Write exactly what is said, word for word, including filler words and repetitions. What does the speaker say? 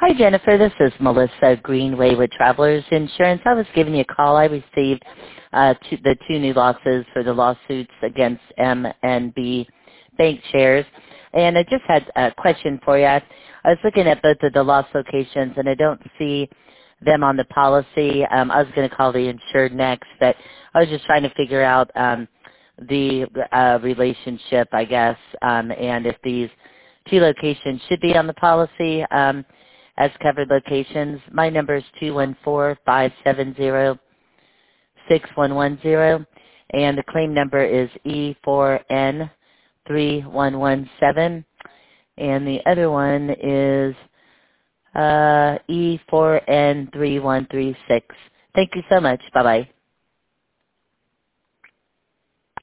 Hi, Jennifer. This is Melissa Greenway with Travelers Insurance. I was giving you a call. I received uh, two, the two new losses for the lawsuits against M and B Bank Shares. And I just had a question for you. I was looking at both of the loss locations, and I don't see them on the policy. Um, I was going to call the insured next, but I was just trying to figure out um, the uh, relationship, I guess, um, and if these two locations should be on the policy um, as covered locations. My number is two one four, five seven zero, six one one zero, and the claim number is E four N three one one seven, and the other one is uh, E four N three one three six. Thank you so much. Bye-bye.